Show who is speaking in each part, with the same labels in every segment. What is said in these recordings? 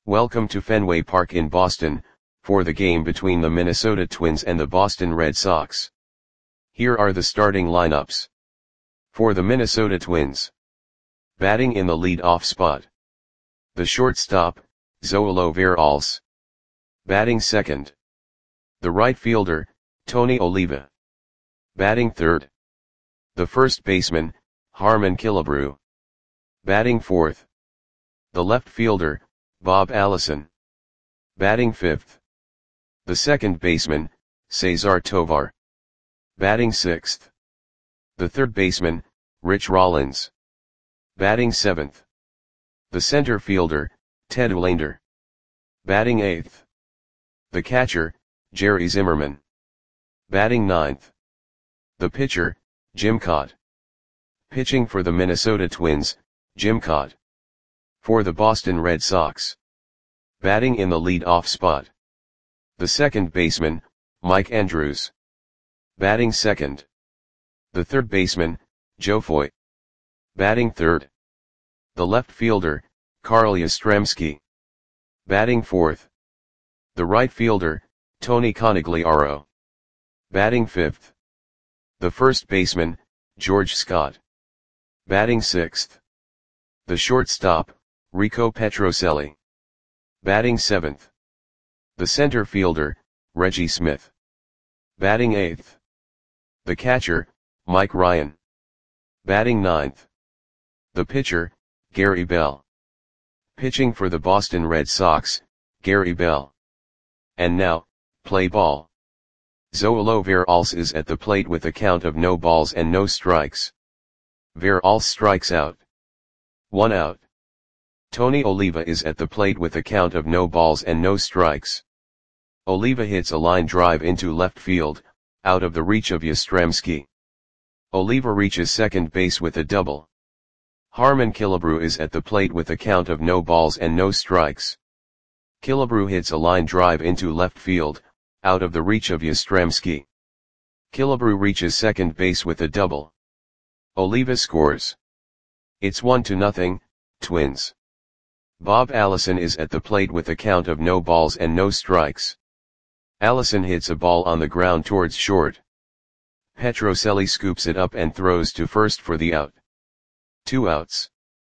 Speaker 1: Welcome to Fenway Park in Boston, for the game between the Minnesota Twins and the Boston Red Sox. Here are the starting lineups. For the Minnesota Twins. Batting in the lead-off spot. The shortstop, Zoilo Veralce. Batting second. The right fielder, Tony Oliva. Batting third. The first baseman, Harmon Killebrew. Batting fourth. The left fielder, Bob Allison. Batting fifth. The second baseman, Cesar Tovar. Batting sixth. The third baseman, Rich Rollins. Batting seventh. The center fielder, Ted Uhlaender. Batting eighth. The catcher, Jerry Zimmerman. Batting ninth. The pitcher, Jim Kaat. Pitching for the Minnesota Twins, Jim Kaat. For the Boston Red Sox. Batting in the lead-off spot. The second baseman, Mike Andrews. Batting second. The third baseman, Joe Foy. Batting third. The left fielder, Carl Yastrzemski. Batting fourth. The right fielder, Tony Conigliaro. Batting fifth. The first baseman, George Scott. Batting sixth. The shortstop, Rico Petrocelli. Batting seventh. The center fielder, Reggie Smith. Batting eighth. The catcher, Mike Ryan. Batting ninth. The pitcher, Gary Bell. Pitching for the Boston Red Sox, Gary Bell. And now, play ball. Zoilo Veralce is at the plate with a count of no balls and no strikes. Veralce strikes out. 1 out. Tony Oliva is at the plate with a count of no balls and no strikes. Oliva hits a line drive into left field, out of the reach of Yastrzemski. Oliva reaches second base with a double. Harmon Killebrew is at the plate with a count of no balls and no strikes. Killebrew hits a line drive into left field, out of the reach of Yastrzemski. Killebrew reaches second base with a double. Oliva scores. It's 1-0, Twins. Bob Allison is at the plate with a count of no balls and no strikes. Allison hits a ball on the ground towards short. Petrocelli scoops it up and throws to first for the out. 2 outs.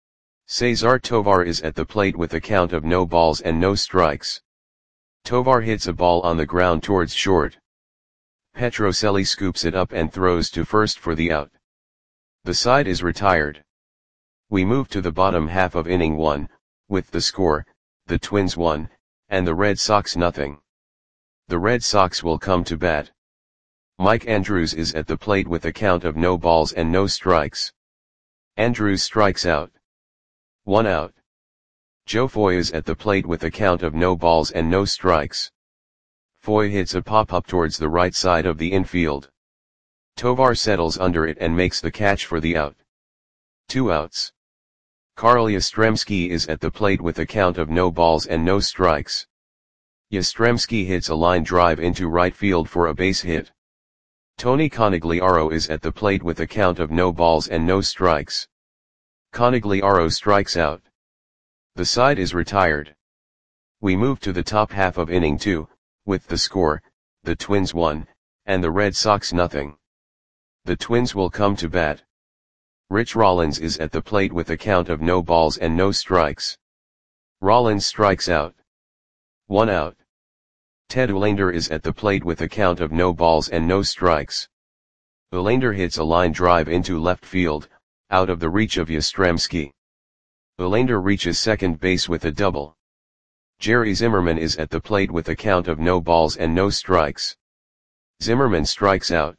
Speaker 1: Cesar Tovar is at the plate with a count of no balls and no strikes. Tovar hits a ball on the ground towards short. Petrocelli scoops it up and throws to first for the out. The side is retired. We move to the bottom half of inning 1, with the score, the Twins 1, and the Red Sox 0. The Red Sox will come to bat. Mike Andrews is at the plate with a count of no balls and no strikes. Andrews strikes out. 1 out. Joe Foy is at the plate with a count of no balls and no strikes. Foy hits a pop-up towards the right side of the infield. Tovar settles under it and makes the catch for the out. 2 outs. Carl Yastrzemski is at the plate with a count of no balls and no strikes. Yastrzemski hits a line drive into right field for a base hit. Tony Conigliaro is at the plate with a count of no balls and no strikes. Conigliaro strikes out. The side is retired. We move to the top half of inning 2, with the score, the Twins 1, and the Red Sox 0. The Twins will come to bat. Rich Rollins is at the plate with a count of no balls and no strikes. Rollins strikes out. 1 out. Ted Uhlaender is at the plate with a count of no balls and no strikes. Uhlaender hits a line drive into left field, out of the reach of Yastrzemski. Uhlaender reaches second base with a double. Jerry Zimmerman is at the plate with a count of no balls and no strikes. Zimmerman strikes out.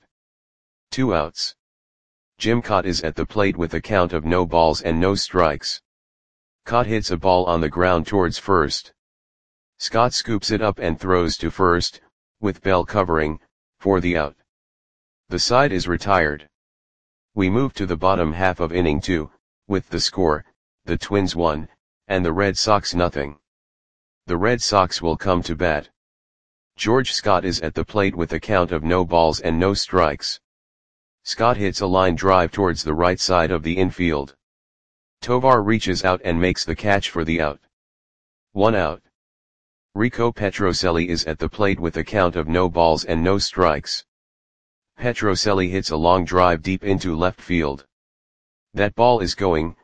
Speaker 1: 2 outs. Jim Kaat is at the plate with a count of no balls and no strikes. Kaat hits a ball on the ground towards first. Scott scoops it up and throws to first, with Bell covering, for the out. The side is retired. We move to the bottom half of inning 2, with the score, the Twins 1, and the Red Sox 0. The Red Sox will come to bat. George Scott is at the plate with a count of no balls and no strikes. Scott hits a line drive towards the right side of the infield. Tovar reaches out and makes the catch for the out. 1 out. Rico Petrocelli is at the plate with a count of no balls and no strikes. Petrocelli hits a long drive deep into left field. That ball is going,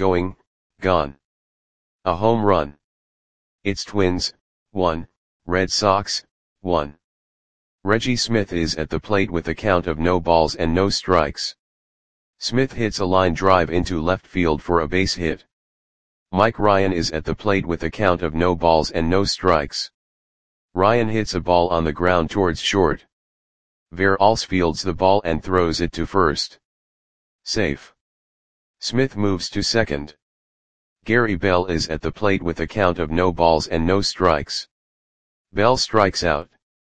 Speaker 1: gone. A home run. It's Twins, 1, Red Sox, 1. Reggie Smith is at the plate with a count of no balls and no strikes. Smith hits a line drive into left field for a base hit. Mike Ryan is at the plate with a count of no balls and no strikes. Ryan hits a ball on the ground towards short. Veralls fields the ball and throws it to first. Safe. Smith moves to second. Gary Bell is at the plate with a count of no balls and no strikes. Bell strikes out.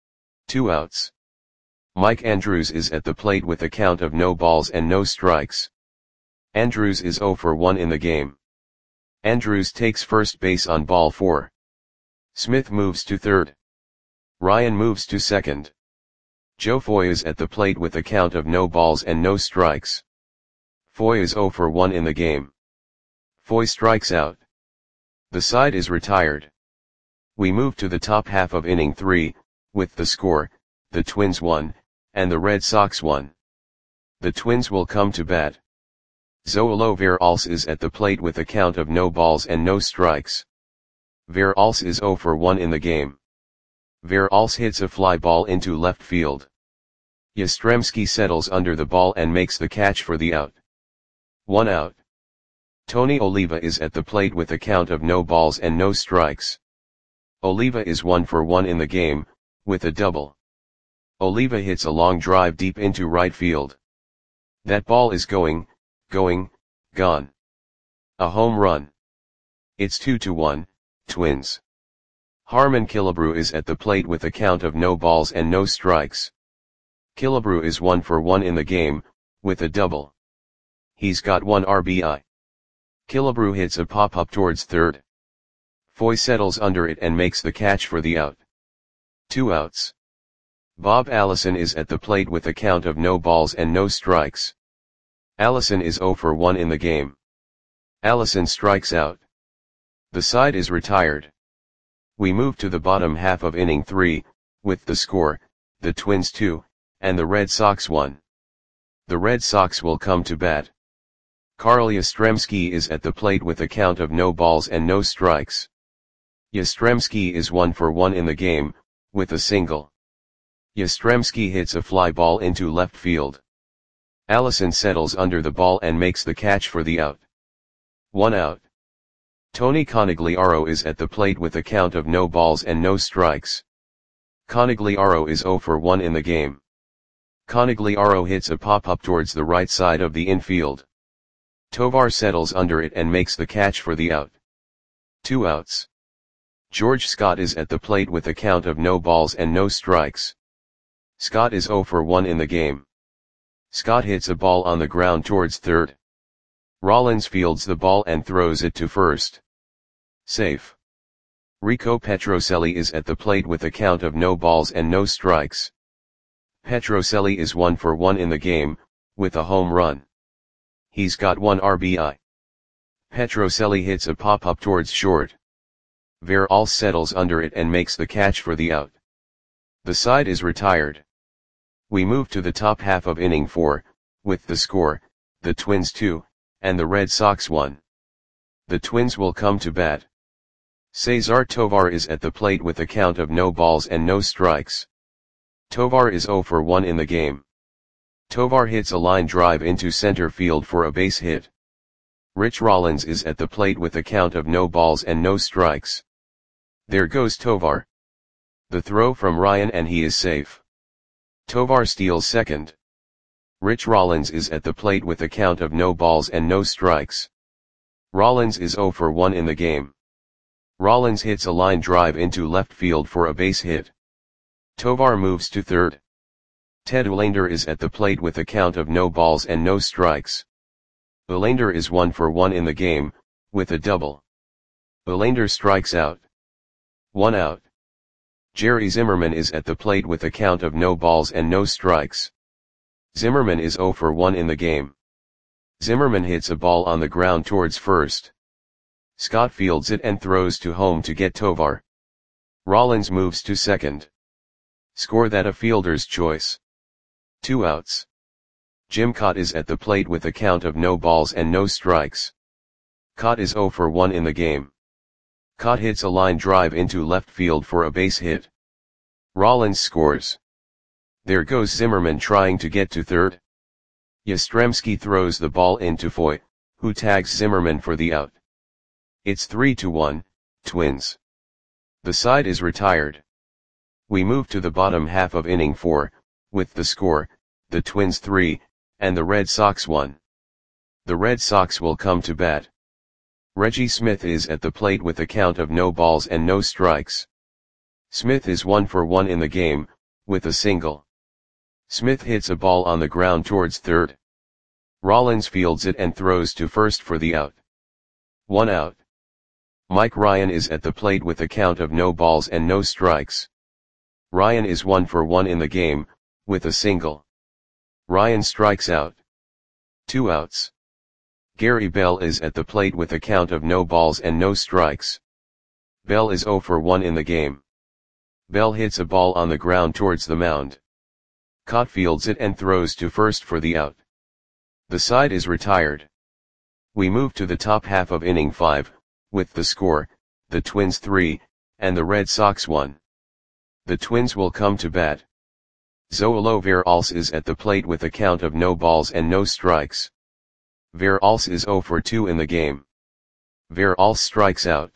Speaker 1: 2 outs. Mike Andrews is at the plate with a count of no balls and no strikes. Andrews is 0 for 1 in the game. Andrews takes first base on ball 4. Smith moves to third. Ryan moves to second. Joe Foy is at the plate with a count of no balls and no strikes. Foy is 0 for 1 in the game. Foy strikes out. The side is retired. We move to the top half of inning 3, with the score, the Twins 1, and the Red Sox 1. The Twins will come to bat. Zoilo Veralls is at the plate with a count of no balls and no strikes. Veralls is 0 for 1 in the game. Veralls hits a fly ball into left field. Yastrzemski settles under the ball and makes the catch for the out. 1 out. Tony Oliva is at the plate with a count of no balls and no strikes. Oliva is 1 for 1 in the game, with a double. Oliva hits a long drive deep into right field. That ball is going, gone. A home run. It's 2-1, Twins. Harmon Killebrew is at the plate with a count of no balls and no strikes. Killebrew is 1 for 1 in the game, with a double. He's got 1 RBI. Killebrew hits a pop-up towards third. Foy settles under it and makes the catch for the out. 2 outs. Bob Allison is at the plate with a count of no balls and no strikes. Allison is 0 for 1 in the game. Allison strikes out. The side is retired. We move to the bottom half of inning 3, with the score, the Twins 2, and the Red Sox 1. The Red Sox will come to bat. Carl Yastrzemski is at the plate with a count of no balls and no strikes. Yastrzemski is 1 for 1 in the game, with a single. Yastrzemski hits a fly ball into left field. Allison settles under the ball and makes the catch for the out. 1 out. Tony Conigliaro is at the plate with a count of no balls and no strikes. Conigliaro is 0 for 1 in the game. Conigliaro hits a pop-up towards the right side of the infield. Tovar settles under it and makes the catch for the out. 2 outs. George Scott is at the plate with a count of no balls and no strikes. Scott is 0 for 1 in the game. Scott hits a ball on the ground towards third. Rollins fields the ball and throws it to first. Safe. Rico Petrocelli is at the plate with a count of no balls and no strikes. Petrocelli is 1 for 1 in the game, with a home run. He's got 1 RBI. Petrocelli hits a pop-up towards short. Veralls settles under it and makes the catch for the out. The side is retired. We move to the top half of inning 4, with the score, the Twins 2, and the Red Sox 1. The Twins will come to bat. Cesar Tovar is at the plate with a count of no balls and no strikes. Tovar is 0 for 1 in the game. Tovar hits a line drive into center field for a base hit. Rich Rollins is at the plate with a count of no balls and no strikes. There goes Tovar. The throw from Ryan and he is safe. Tovar steals second. Rich Rollins is at the plate with a count of no balls and no strikes. Rollins is 0 for 1 in the game. Rollins hits a line drive into left field for a base hit. Tovar moves to third. Ted Uhlaender is at the plate with a count of no balls and no strikes. Uhlaender is 1 for 1 in the game, with a double. Uhlaender strikes out. 1 out. Jerry Zimmerman is at the plate with a count of no balls and no strikes. Zimmerman is 0 for 1 in the game. Zimmerman hits a ball on the ground towards first. Scott fields it and throws to home to get Tovar. Rollins moves to second. Score that a fielder's choice. 2 outs. Jim Kaat is at the plate with a count of no balls and no strikes. Kaat is 0 for 1 in the game. Kaat hits a line drive into left field for a base hit. Rollins scores. There goes Zimmerman trying to get to third. Yastrzemski throws the ball into Foy, who tags Zimmerman for the out. It's 3-1, Twins. The side is retired. We move to the bottom half of inning 4, with the score, the Twins 3, and the Red Sox 1. The Red Sox will come to bat. Reggie Smith is at the plate with a count of no balls and no strikes. Smith is 1 for 1 in the game, with a single. Smith hits a ball on the ground towards third. Rollins fields it and throws to first for the out. 1 out. Mike Ryan is at the plate with a count of no balls and no strikes. Ryan is 1 for 1 in the game, with a single. Ryan strikes out. 2 outs. Gary Bell is at the plate with a count of no balls and no strikes. Bell is 0 for 1 in the game. Bell hits a ball on the ground towards the mound. Kaat fields it and throws to first for the out. The side is retired. We move to the top half of inning 5, with the score, the Twins 3, and the Red Sox 1. The Twins will come to bat. Zoilo Veralce is at the plate with a count of no balls and no strikes. Veralce is 0 for 2 in the game. Veralce strikes out.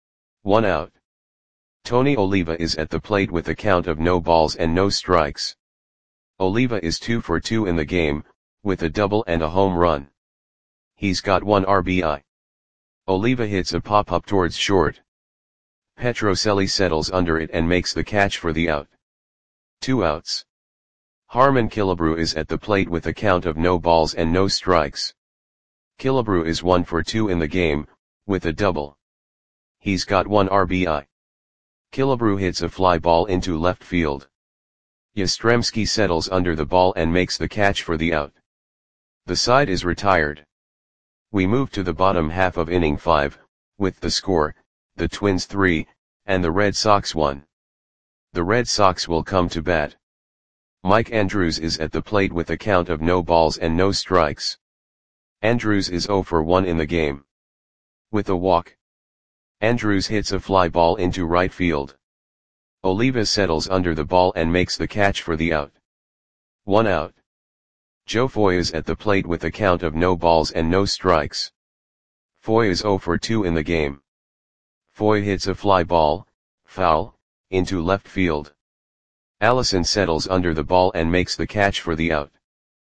Speaker 1: 1 out. Tony Oliva is at the plate with a count of no balls and no strikes. Oliva is 2 for 2 in the game, with a double and a home run. He's got 1 RBI. Oliva hits a pop-up towards short. Petrocelli settles under it and makes the catch for the out. 2 outs. Harmon Killebrew is at the plate with a count of no balls and no strikes. Killebrew is 1 for 2 in the game, with a double. He's got 1 RBI. Killebrew hits a fly ball into left field. Yastrzemski settles under the ball and makes the catch for the out. The side is retired. We move to the bottom half of inning 5, with the score, the Twins 3, and the Red Sox 1. The Red Sox will come to bat. Mike Andrews is at the plate with a count of no balls and no strikes. Andrews is 0 for 1 in the game. With a walk. Andrews hits a fly ball into right field. Oliva settles under the ball and makes the catch for the out. 1 out. Joe Foy is at the plate with a count of no balls and no strikes. Foy is 0 for 2 in the game. Foy hits a fly ball, foul, into left field. Allison settles under the ball and makes the catch for the out.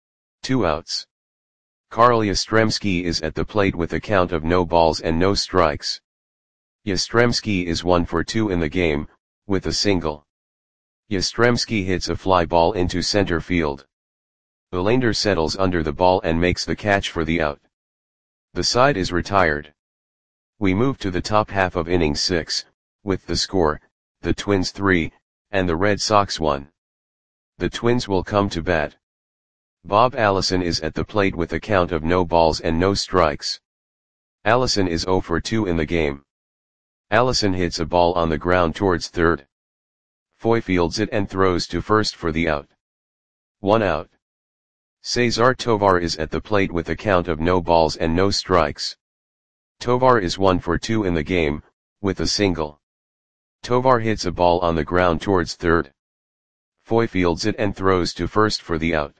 Speaker 1: 2 outs. Carl Yastrzemski is at the plate with a count of no balls and no strikes. Yastrzemski is 1 for 2 in the game, with a single. Yastrzemski hits a fly ball into center field. Belander settles under the ball and makes the catch for the out. The side is retired. We move to the top half of inning 6, with the score, the Twins 3, and the Red Sox 1. The Twins will come to bat. Bob Allison is at the plate with a count of no balls and no strikes. Allison is 0 for 2 in the game. Allison hits a ball on the ground towards third. Foy fields it and throws to first for the out. 1 out. Cesar Tovar is at the plate with a count of no balls and no strikes. Tovar is 1 for 2 in the game, with a single. Tovar hits a ball on the ground towards third. Foy fields it and throws to first for the out.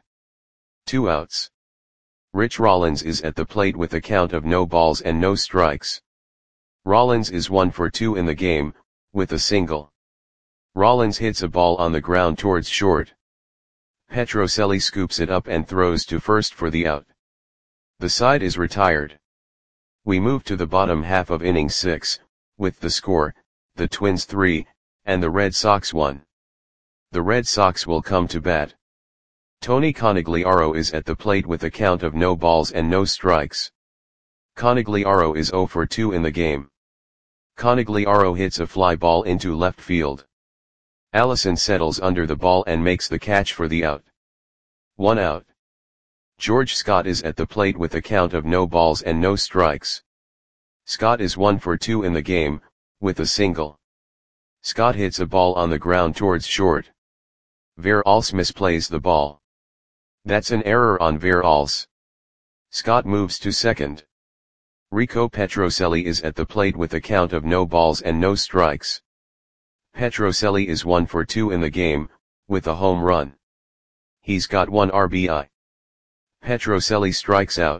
Speaker 1: 2 outs. Rich Rollins is at the plate with a count of no balls and no strikes. Rollins is 1 for 2 in the game, with a single. Rollins hits a ball on the ground towards short. Petrocelli scoops it up and throws to first for the out. The side is retired. We move to the bottom half of inning 6, with the score, the Twins 3, and the Red Sox 1. The Red Sox will come to bat. Tony Conigliaro is at the plate with a count of no balls and no strikes. Conigliaro is 0 for 2 in the game. Conigliaro hits a fly ball into left field. Allison settles under the ball and makes the catch for the out. 1 out. George Scott is at the plate with a count of no balls and no strikes. Scott is 1 for 2 in the game, with a single. Scott hits a ball on the ground towards short. Verhulst misplays the ball. That's an error on Verhulst. Scott moves to second. Rico Petrocelli is at the plate with a count of no balls and no strikes. Petrocelli is 1 for 2 in the game, with a home run. He's got 1 RBI. Petrocelli strikes out.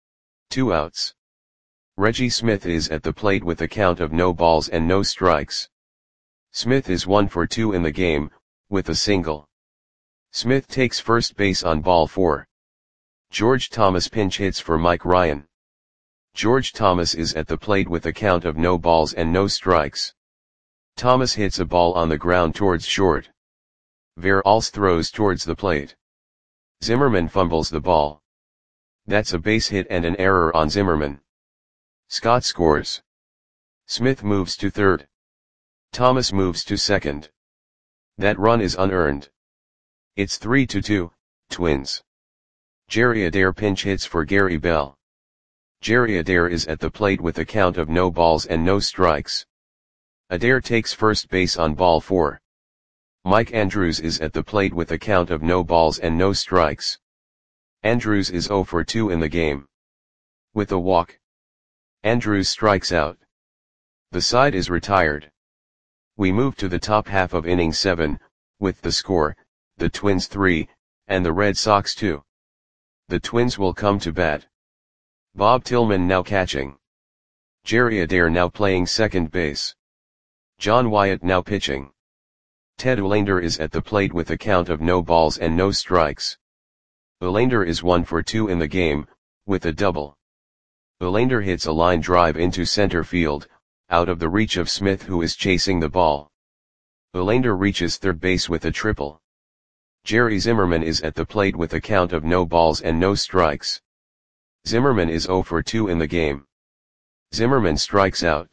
Speaker 1: 2 outs. Reggie Smith is at the plate with a count of no balls and no strikes. Smith is 1 for 2 in the game, with a single. Smith takes first base on ball 4. George Thomas pinch hits for Mike Ryan. George Thomas is at the plate with a count of no balls and no strikes. Thomas hits a ball on the ground towards short. Verhulst throws towards the plate. Zimmerman fumbles the ball. That's a base hit and an error on Zimmerman. Scott scores. Smith moves to third. Thomas moves to second. That run is unearned. It's 3-2, Twins. Jerry Adair pinch hits for Gary Bell. Jerry Adair is at the plate with a count of no balls and no strikes. Adair takes first base on ball 4. Mike Andrews is at the plate with a count of no balls and no strikes. Andrews is 0 for 2 in the game. With a walk, Andrews strikes out. The side is retired. We move to the top half of inning 7, with the score, the Twins 3, and the Red Sox 2. The Twins will come to bat. Bob Tillman now catching. Jerry Adair now playing second base. John Wyatt now pitching. Ted Olander is at the plate with a count of no balls and no strikes. Olander is 1 for 2 in the game, with a double. Olander hits a line drive into center field, out of the reach of Smith who is chasing the ball. Olander reaches third base with a triple. Jerry Zimmerman is at the plate with a count of no balls and no strikes. Zimmerman is 0 for 2 in the game. Zimmerman strikes out.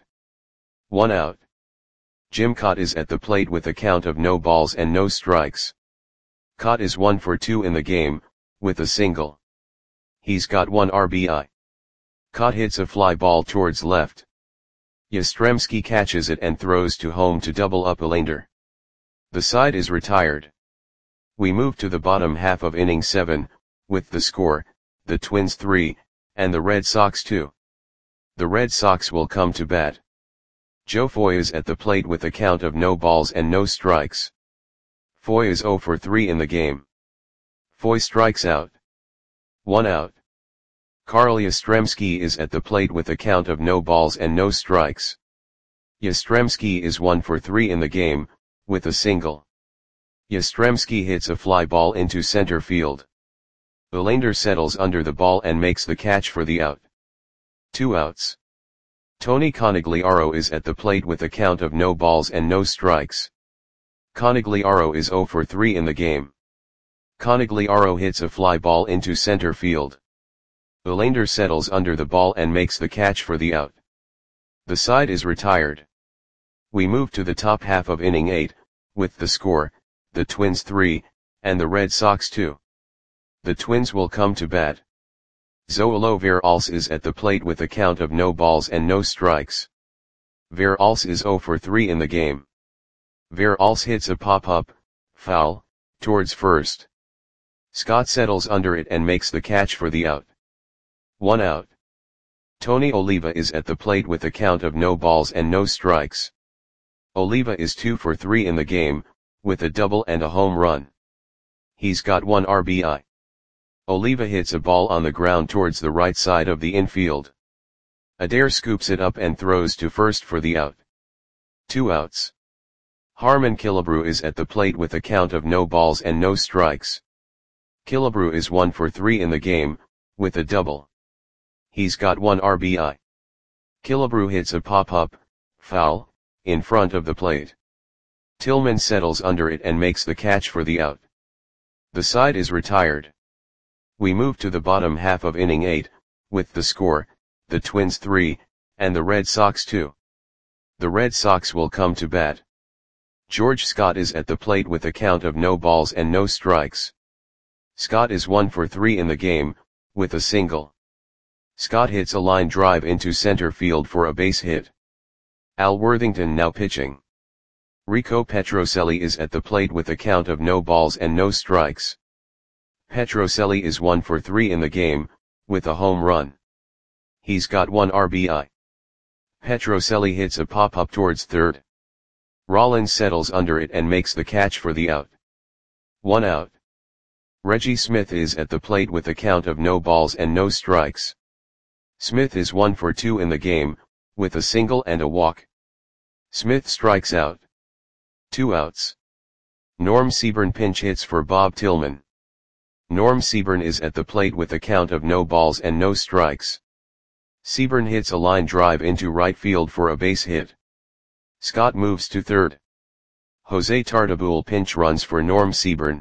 Speaker 1: 1 out. Jim Kaat is at the plate with a count of no balls and no strikes. Kaat is 1 for 2 in the game, with a single. He's got 1 RBI. Kaat hits a fly ball towards left. Yastrzemski catches it and throws to home to double up Olander. The side is retired. We move to the bottom half of inning 7, with the score, the Twins 3, and the Red Sox 2. The Red Sox will come to bat. Joe Foy is at the plate with a count of no balls and no strikes. Foy is 0 for 3 in the game. Foy strikes out. 1 out. Carl Yastrzemski is at the plate with a count of no balls and no strikes. Yastrzemski is 1 for 3 in the game, with a single. Yastrzemski hits a fly ball into center field. Olander settles under the ball and makes the catch for the out. 2 outs. Tony Conigliaro is at the plate with a count of no balls and no strikes. Conigliaro is 0 for 3 in the game. Conigliaro hits a fly ball into center field. Olander settles under the ball and makes the catch for the out. The side is retired. We move to the top half of inning 8, with the score, the Twins 3, and the Red Sox 2. The Twins will come to bat. Zoilo Verhulst is at the plate with a count of no balls and no strikes. Verhulst is 0 for 3 in the game. Verhulst hits a pop-up, foul, towards first. Scott settles under it and makes the catch for the out. 1 out. Tony Oliva is at the plate with a count of no balls and no strikes. Oliva is 2 for 3 in the game, with a double and a home run. He's got 1 RBI. Oliva hits a ball on the ground towards the right side of the infield. Adair scoops it up and throws to first for the out. 2 outs. Harmon Killebrew is at the plate with a count of no balls and no strikes. Killebrew is 1 for 3 in the game, with a double. He's got 1 RBI. Killebrew hits a pop-up, foul, in front of the plate. Tillman settles under it and makes the catch for the out. The side is retired. We move to the bottom half of inning 8, with the score, the Twins 3, and the Red Sox 2. The Red Sox will come to bat. George Scott is at the plate with a count of no balls and no strikes. Scott is 1 for 3 in the game, with a single. Scott hits a line drive into center field for a base hit. Al Worthington now pitching. Rico Petrocelli is at the plate with a count of no balls and no strikes. Petrocelli is 1 for 3 in the game, with a home run. He's got 1 RBI. Petrocelli hits a pop-up towards third. Rollins settles under it and makes the catch for the out. 1 out. Reggie Smith is at the plate with a count of no balls and no strikes. Smith is 1 for 2 in the game, with a single and a walk. Smith strikes out. 2 outs. Norm Seaburn pinch hits for Bob Tillman. Norm Seaburn is at the plate with a count of no balls and no strikes. Seaburn hits a line drive into right field for a base hit. Scott moves to third. Jose Tartabull pinch runs for Norm Seaburn.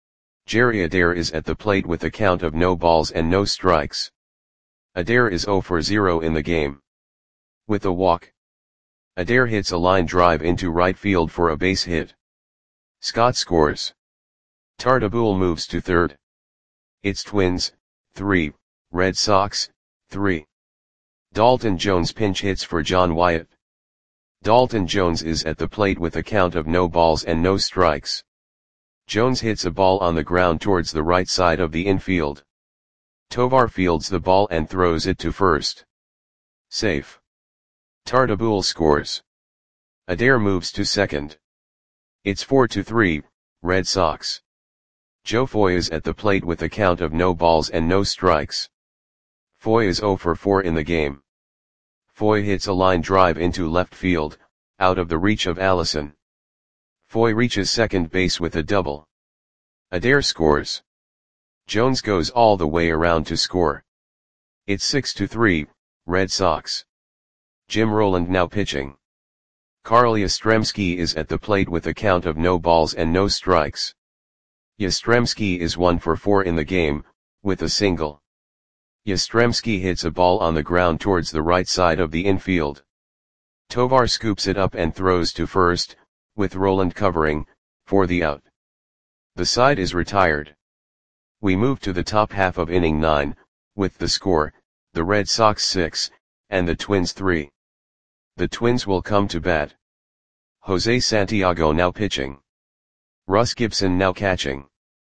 Speaker 1: Jerry Adair is at the plate with a count of no balls and no strikes. Adair is 0 for 0 in the game. With a walk. Adair hits a line drive into right field for a base hit. Scott scores. Tartabull moves to third. It's Twins, 3, Red Sox, 3. Dalton Jones pinch hits for John Wyatt. Dalton Jones is at the plate with a count of no balls and no strikes. Jones hits a ball on the ground towards the right side of the infield. Tovar fields the ball and throws it to first. Safe. Tartabull scores. Adair moves to second. It's 4-3, Red Sox. Joe Foy is at the plate with a count of no balls and no strikes. Foy is 0 for 4 in the game. Foy hits a line drive into left field, out of the reach of Allison. Foy reaches second base with a double. Adair scores. Jones goes all the way around to score. It's 6-3, Red Sox. Jim Rowland now pitching. Carl Yastrzemski is at the plate with a count of no balls and no strikes. Yastrzemski is 1 for 4 in the game, with a single. Yastrzemski hits a ball on the ground towards the right side of the infield. Tovar scoops it up and throws to first, with Rowland covering, for the out. The side is retired. We move to the top half of inning 9, with the score, the Red Sox 6, and the Twins 3. The Twins will come to bat. Jose Santiago now pitching. Russ Gibson now catching.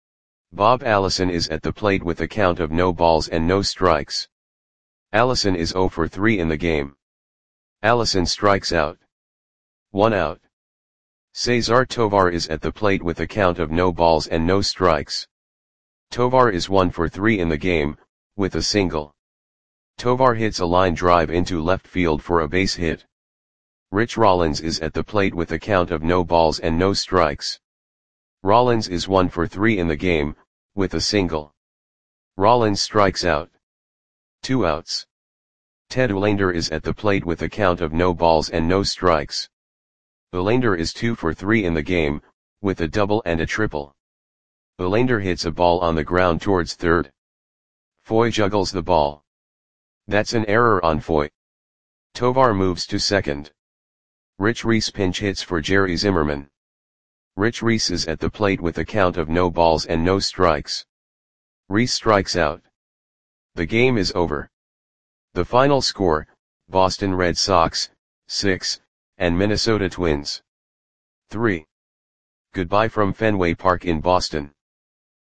Speaker 1: Bob Allison is at the plate with a count of no balls and no strikes. Allison is 0 for 3 in the game. Allison strikes out. 1 out. Cesar Tovar is at the plate with a count of no balls and no strikes. Tovar is 1 for 3 in the game, with a single. Tovar hits a line drive into left field for a base hit. Rich Rollins is at the plate with a count of no balls and no strikes. Rollins is 1 for 3 in the game, with a single. Rollins strikes out. 2 outs. Ted Uhlaender is at the plate with a count of no balls and no strikes. Uhlaender is 2 for 3 in the game, with a double and a triple. Uhlaender hits a ball on the ground towards third. Foy juggles the ball. That's an error on Foy. Tovar moves to second. Rich Reese pinch hits for Jerry Zimmerman. Rich Reese is at the plate with a count of no balls and no strikes. Reese strikes out. The game is over. The final score, Boston Red Sox, 6, and Minnesota Twins, 3. Goodbye from Fenway Park in Boston.